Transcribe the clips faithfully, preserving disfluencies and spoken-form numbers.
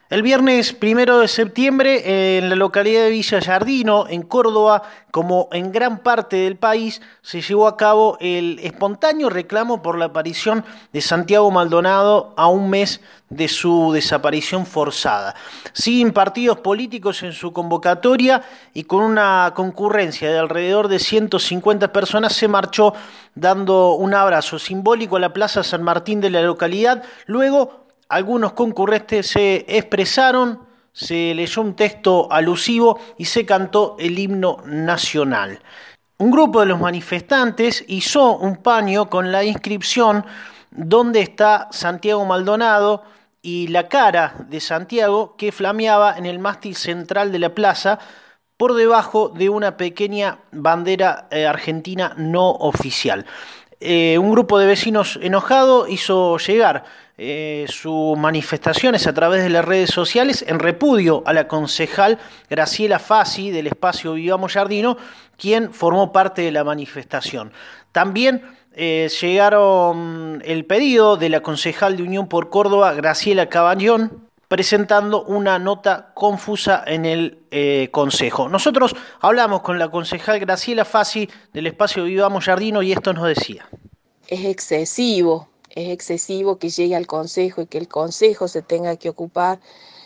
El viernes primero de septiembre, en la localidad de Villa Giardino, en Córdoba, como en gran parte del país, se llevó a cabo el espontáneo reclamo por la aparición de Santiago Maldonado a un mes de su desaparición forzada. Sin partidos políticos en su convocatoria y con una concurrencia de alrededor de ciento cincuenta personas, se marchó dando un abrazo simbólico a la Plaza San Martín de la localidad. Luego, algunos concurrentes se expresaron, se leyó un texto alusivo y se cantó el himno nacional. Un grupo de los manifestantes hizo un paño con la inscripción "¿Dónde está Santiago Maldonado?" y la cara de Santiago, que flameaba en el mástil central de la plaza por debajo de una pequeña bandera eh, argentina no oficial. Eh, un grupo de vecinos enojado hizo llegar eh, sus manifestaciones a través de las redes sociales en repudio a la concejal Graciela Fassi del espacio Vivamos Giardino, quien formó parte de la manifestación. También eh, llegaron el pedido de la concejal de Unión por Córdoba, Graciela Caballón, presentando una nota confusa en el eh, Consejo. Nosotros hablamos con la concejal Graciela Fassi del espacio Vivamos Giardino y esto nos decía. Es excesivo, es excesivo que llegue al Consejo y que el Consejo se tenga que ocupar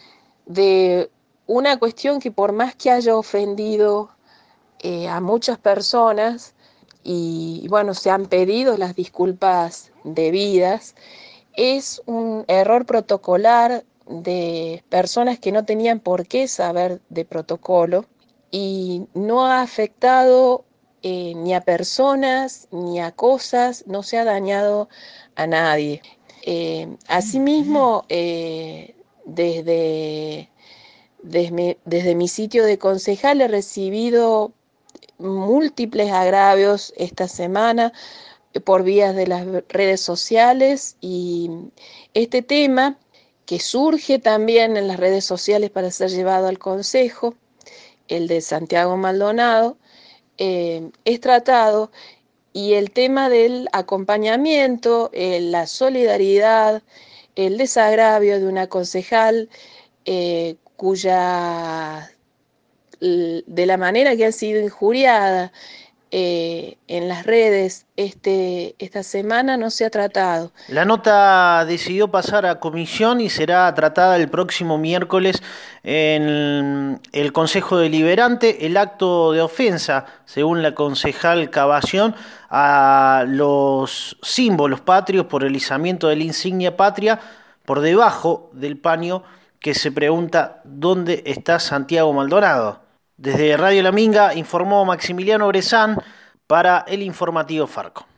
de una cuestión que, por más que haya ofendido eh, a muchas personas y bueno, se han pedido las disculpas debidas, es un error protocolar de personas que no tenían por qué saber de protocolo y no ha afectado eh, ni a personas ni a cosas, no se ha dañado a nadie. Eh, asimismo, eh, desde, desde, desde mi sitio de concejal he recibido múltiples agravios esta semana por vías de las redes sociales, y este tema, que surge también en las redes sociales para ser llevado al Consejo, el de Santiago Maldonado, eh, es tratado, y el tema del acompañamiento, eh, la solidaridad, el desagravio de una concejal eh, cuya, de la manera que ha sido injuriada Eh, en las redes este, esta semana, no se ha tratado. La nota decidió pasar a comisión y será tratada el próximo miércoles en el Consejo Deliberante. El acto de ofensa, según la concejal Caballón, a los símbolos patrios por el izamiento de la insignia patria por debajo del paño que se pregunta ¿dónde está Santiago Maldonado? Desde Radio La Minga informó Maximiliano Brezán para el informativo Farco.